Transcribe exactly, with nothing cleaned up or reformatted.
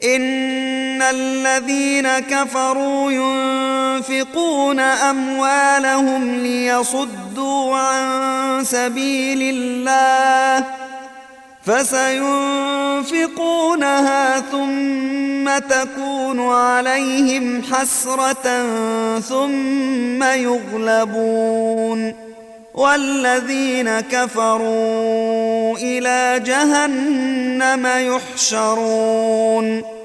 إن الذين كفروا ينفقون أموالهم ليصدوا عن سبيل الله فسينفقونها ثم تكون عليهم حسرة ثم يغلبون والذين كفروا إلى جهنم يحشرون